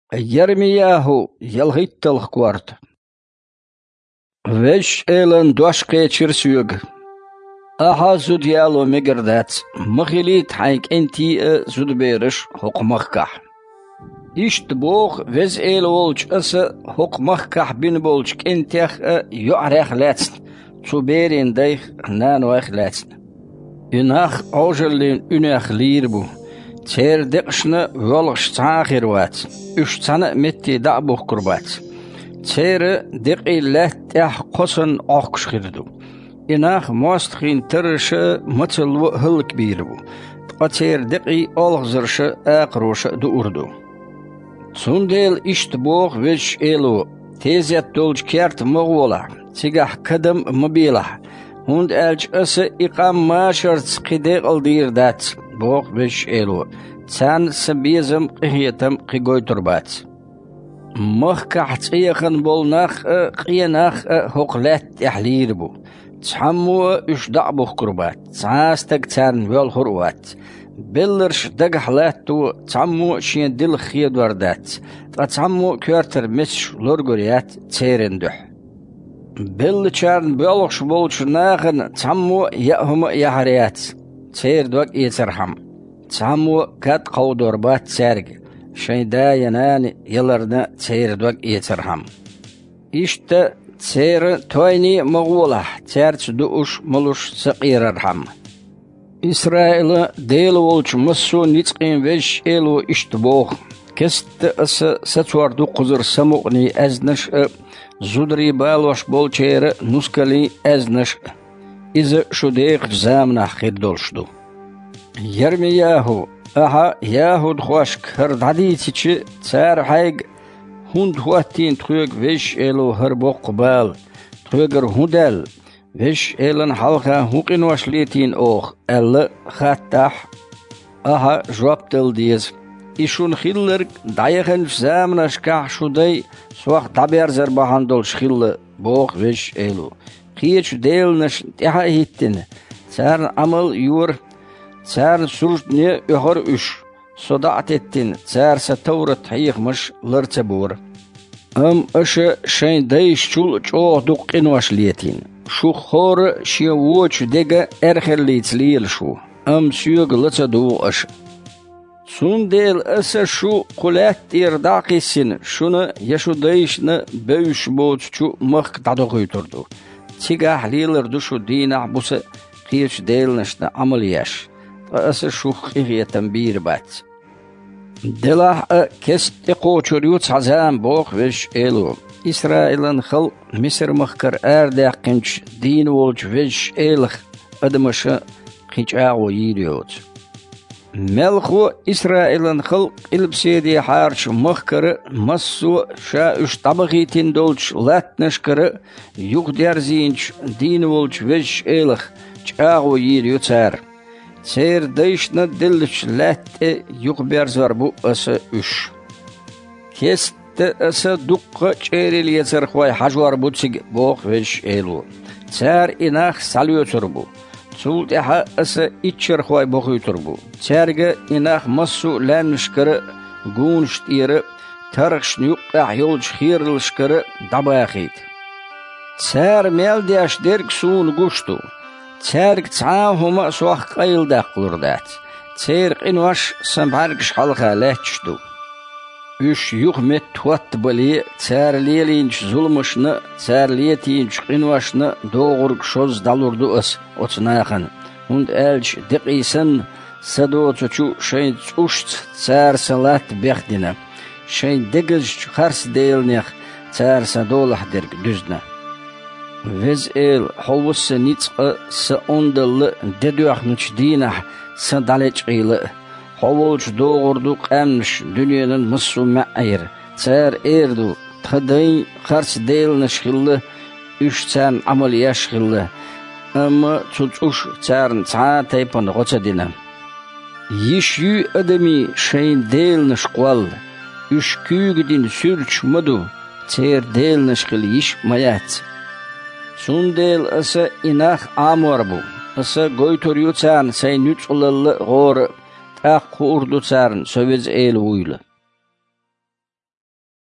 Йермияху ялгитталх кварт. Веш элен дуашке чирсюг. Аха зудьяло мегердац. Махилит хайк энти зудберыш хокмахках. Ишт бог вез эл олч аса хокмахках бин болч кентях юарех лецн. Цуберин дейх нануэх лецн. Инах ожерлин унах лирбу. Цер декшна волгш цаахирвац. Үш цана метти дабух курбац. Цер деки леттях қосын оқшхирду. Инах мостхин тырышы мыцылу хылк бирбу. Цер деки олгзыршы ақрушы дуурду. Сундел ишт бог веш элу. Тезет долж керт мغولا. Цигах кадам мобила. Хунд элч ысы иқам машарц қидеқ алдир дац. Бог веш элу. Цан сабизм қиетам қигой турбац. Махках цияхан болнах қиянах хоқлет яхлирбу. Цамму үш дабух курбат. Цастак цан вел хурват. Биллерш дагахлатту цамму шин дил хиедвардат. Цамму квартер меш лоргуриат церендух. Биллчарн белгш болч нахен цамму яхум яхариат. Цер дуак иецерхам. Цамму кат қаудорбат церг. Шайда янани яларна цер дуак иецерхам. Ишта цер тойни мغولا. Церц дууш мулуш сақирархам. Исраила дейл волч массу ницқин веш элу ишт бог. Кест аса сацуарду қузыр самуқни азнаш зудри балваш болчера нускали азнаш. Иза шудех замнах хиддолшду. Йермияху аха яхуд хвашк хардадитичи цар хайг хунд хуаттин тхуг веш элу харбоқ бал тхугер худал веш элен халха хуқин вашлетин ох элла хаттах аха жваптел диез ишун хиллер дайхан замнаш ках шудай суах табер зербахандол шхилла бог веш элу қиеч дейлнаш тиха хиттин цар амал юр цар суржне ухар үш содаат еттин цар сатаврат хайхмаш ларцабур аша шайн дайш чул чоох дуқин вашлетин шу хор шиевоч дега эрхерлиц лил шу сюг лацаду аш сундел аса шу кулат ирдақисин шуна яшу дайшна бэвш боч чу мах дадогой турду цигах лилер душу дина буса қиеч дейлнашна амалияш аса шу хиетам бирбат Делах кест қочуриуц азам бог веш элу. Исраилан хал миср махкар ардақинч дин волч веш элх адамаша қичағу ириуц. Мелху Исраилан хал илбседи харч махкар массу ша үш табағитин долч латнашкар юхдерзинч дин волч веш элх чағу ириуцар. Цер дайшна дилч лат юхберзар бу аса үш. Кест аса дукка черил яцар хвай хажвар буциг бог веш элу. Цер инах салютур бу. Цул яха аса иччер хвай богуйтур бу. Церге инах массу ланшкар гунштиры тархш нюкка йолч хирлшкар дабахит. Цер мелдяш дерг сун гушту. Церг цаахума суах қайылдақ құлырдат. Церг инваш самбаргш халға ләтшду. Үш юхмет туат бали цәрлелинч зулмышны, цәрлетинч инвашны доғырг шоз далурду ыс оцынайхан. Хунд әлч диқисын саду цучу шайн цушт цәр салат бәхдина. Шайн дегізч харс дейлнех цәр садолах дерг дүзна. Вез эл холвусса ницқа са ондалы дедуахныч динах са далечқилы. Холвулч доғырду қамныш дүниенің мұссу мәайр. Цәр эрду тхадайн қарс дейлныш хилы үш цән амалияш хилы. Ама цуцуш цәрн ца тайпан ғоцадина. Еш ю адами шайн дейлныш қуал. Үш күйгідін сүрч мұду цәр дейлныш хил еш маяц. Сундел аса инах амуарбу. Аса гойтуриу царн сай нюцулалы ғоры тақ қуырду царн совез эл уйлы.